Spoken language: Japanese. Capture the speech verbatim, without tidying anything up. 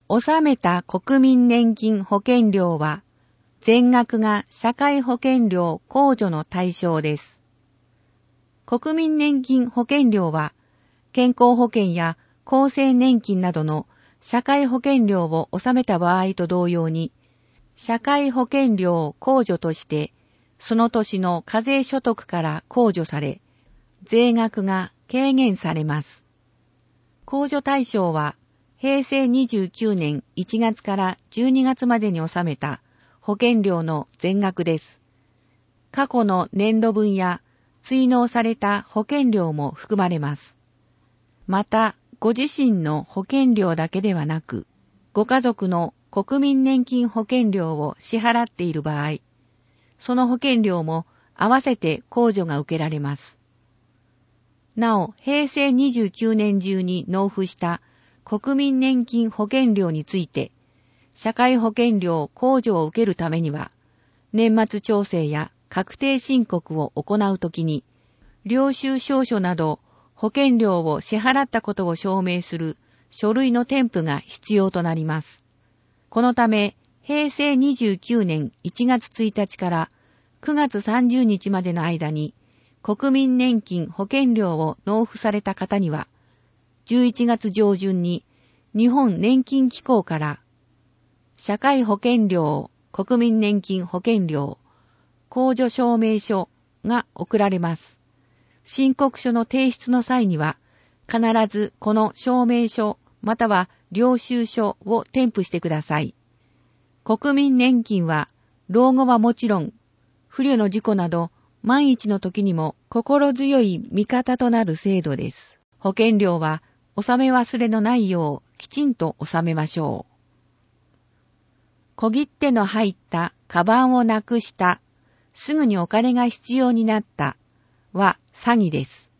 納めた国民年金保険料は、全額が社会保険料控除の対象です。国民年金保険料は、健康保険や厚生年金などの社会保険料を納めた場合と同様に、社会保険料控除として、その年の課税所得から控除され、税額が軽減されます。控除対象は、へいせいにじゅうきゅうねんいちがつからじゅうにがつまでに納めた保険料の全額です。過去の年度分や追納された保険料も含まれます。また、ご自身の保険料だけではなく、ご家族の国民年金保険料を支払っている場合、その保険料も合わせて控除が受けられます。なお、へいせいにじゅうきゅうねん中に納付した国民年金保険料について、社会保険料控除を受けるためには、年末調整や確定申告を行うときに、領収証書など保険料を支払ったことを証明する書類の添付が必要となります。このため、へいせいにじゅうきゅうねんいちがつついたちからくがつさんじゅうにちまでの間に、国民年金保険料を納付された方には、じゅういちがつじょうじゅんに日本年金機構から社会保険料、国民年金保険料、控除証明書が送られます。申告書の提出の際には、必ずこの証明書または領収書を添付してください。国民年金は、老後はもちろん、不慮の事故など、万一の時にも心強い味方となる制度です。保険料は、納め忘れのないようきちんと納めましょう。小切手の入ったカバンをなくした、すぐにお金が必要になったは詐欺です。